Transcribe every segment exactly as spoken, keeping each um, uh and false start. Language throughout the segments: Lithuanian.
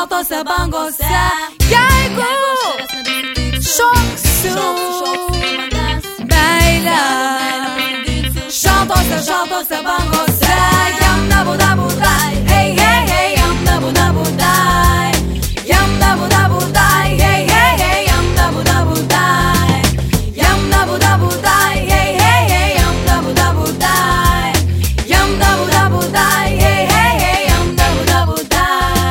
šaltose bangose. Jeigu šoksiu meilę šaltose, šaltose bangose, jam nebūda būdai, hei, hei, hei, jam nebūda būdai, jam nebūda būdai, hei, hei, hei, jam nebūda būdai, jam nebūda būdai, hei, hei, hei, jam nebūda būdai, jam nebūda būdai, hei, hei, hei, jam nebūda būdai.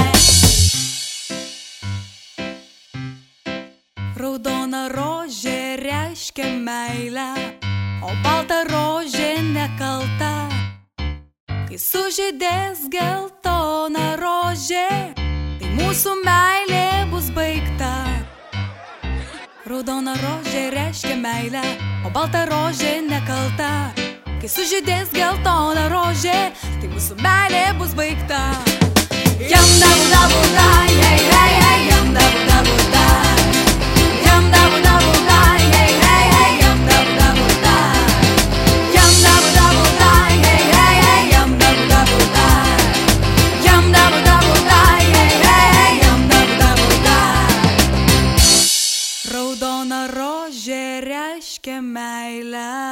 Raudona rožė reiškia meilę, o balta rožė nekalta. Kai sužydės geltona rožė, tai mūsų meilė bus baigta. Raudona rožė reiškia meilę, o balta rožė nekalta. Kai sužydės geltona rožė, tai mūsų meilė bus baigta. Jam nebūda būdai, hei, hei, hei, jam nebūda būdai, jam nebūda būdai, hei, hei, hei, jam nebūda būdai, jam nebūda būdai, hei, hei, hei, jam nebūda būdai, jam nebūda būdai, hei, hei, hei, jam nebūda būdai. Raudona rožė reiškia meilę.